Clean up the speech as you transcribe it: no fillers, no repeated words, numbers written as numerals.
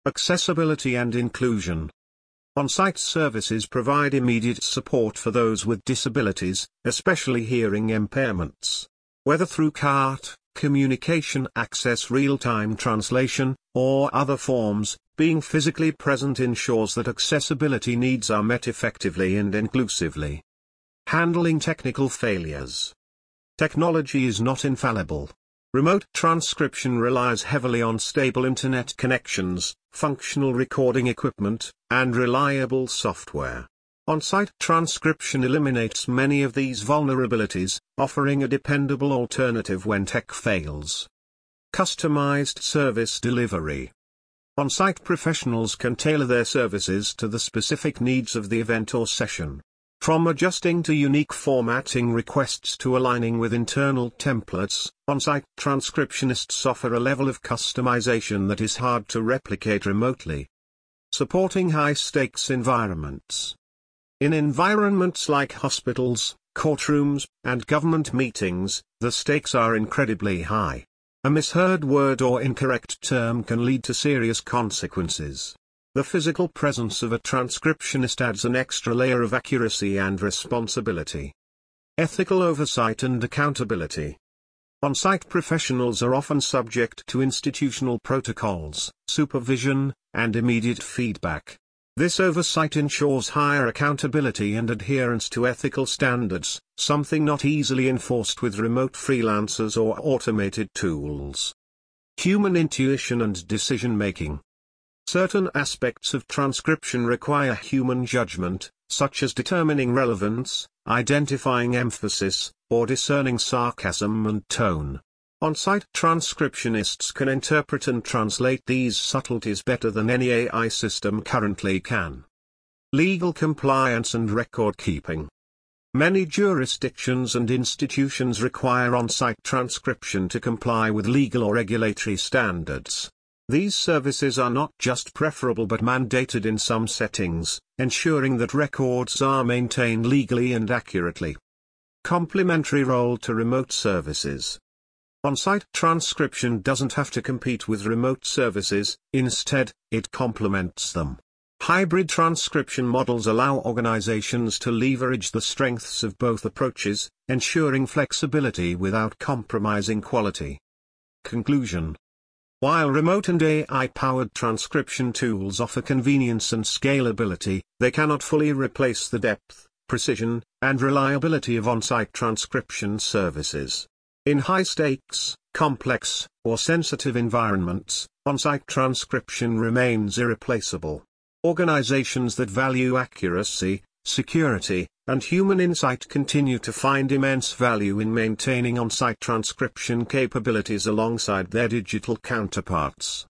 Accessibility and inclusion. On-site services provide immediate support for those with disabilities, especially hearing impairments. Whether through CART, communication access, real-time translation, or other forms, being physically present ensures that accessibility needs are met effectively and inclusively. Handling technical failures. Technology is not infallible. Remote transcription relies heavily on stable internet connections, functional recording equipment, and reliable software. On-site transcription eliminates many of these vulnerabilities, offering a dependable alternative when tech fails. Customized service delivery. On-site professionals can tailor their services to the specific needs of the event or session. From adjusting to unique formatting requests to aligning with internal templates, on-site transcriptionists offer a level of customization that is hard to replicate remotely. Supporting high-stakes environments. In environments like hospitals, courtrooms, and government meetings, the stakes are incredibly high. A misheard word or incorrect term can lead to serious consequences. The physical presence of a transcriptionist adds an extra layer of accuracy and responsibility. Ethical oversight and accountability. On-site professionals are often subject to institutional protocols, supervision, and immediate feedback. This oversight ensures higher accountability and adherence to ethical standards, something not easily enforced with remote freelancers or automated tools. Human intuition and decision-making. Certain aspects of transcription require human judgment, such as determining relevance, identifying emphasis, or discerning sarcasm and tone. On-site transcriptionists can interpret and translate these subtleties better than any AI system currently can. Legal compliance and record keeping. Many jurisdictions and institutions require on-site transcription to comply with legal or regulatory standards. These services are not just preferable but mandated in some settings, ensuring that records are maintained legally and accurately. Complementary role to remote services. On-site transcription doesn't have to compete with remote services, instead, it complements them. Hybrid transcription models allow organizations to leverage the strengths of both approaches, ensuring flexibility without compromising quality. Conclusion. While remote and AI-powered transcription tools offer convenience and scalability, they cannot fully replace the depth, precision, and reliability of on-site transcription services. In high-stakes, complex, or sensitive environments, on-site transcription remains irreplaceable. Organizations that value accuracy, security, and human insight continue to find immense value in maintaining on-site transcription capabilities alongside their digital counterparts.